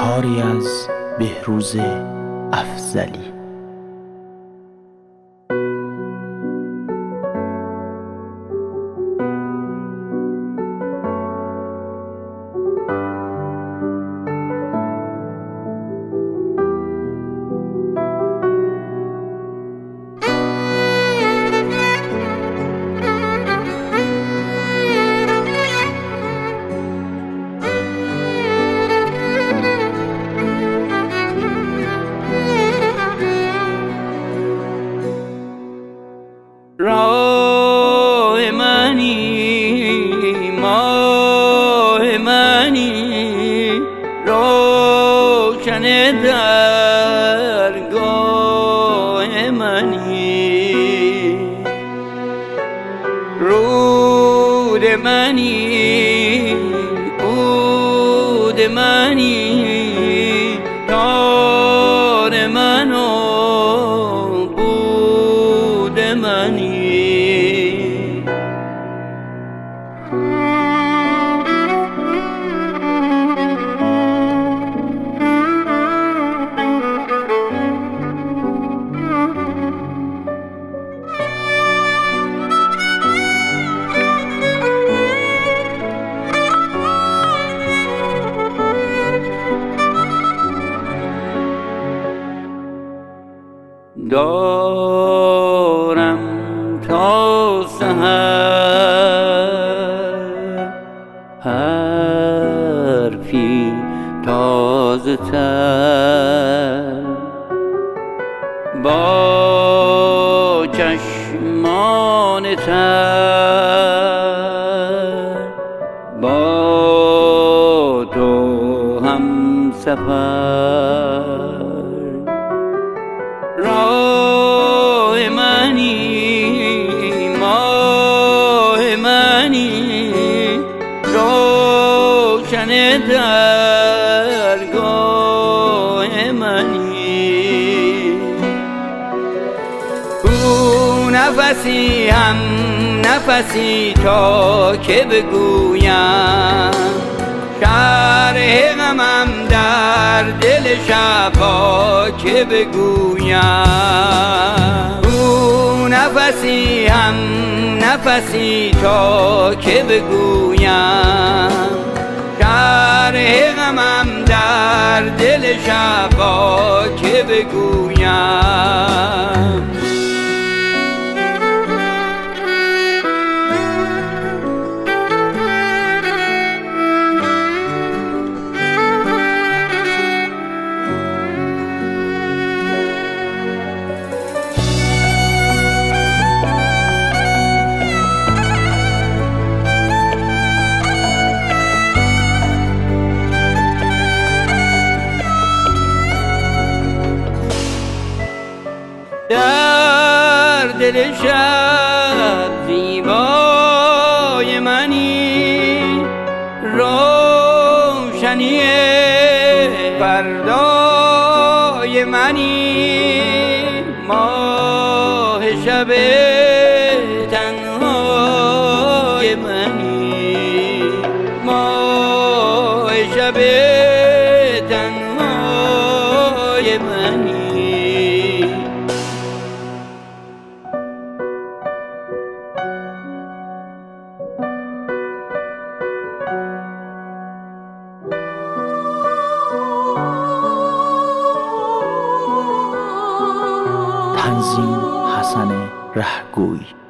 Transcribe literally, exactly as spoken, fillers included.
کاری از بهروز افضلی. راه منی ماه منی روشن درگاه منی رود منی بود منی تار من و بود منی دارم تا سحر حرفی تازه تر با چشمان تر با تو هم سفر. راه منی ماه منی روشن درگاه منی او نفسی هم نفسی تا که بگویم شرح غمم در دل شبا که بگویم. او نفسی هم نفسی تا که بگویم شرح غمم در دل شبا که بگویم. در دل شب زیبای منی روشنی فردای منی ماه شب تنهای منی ماه شب تنهای منی. تنظیم حسن رهگوی.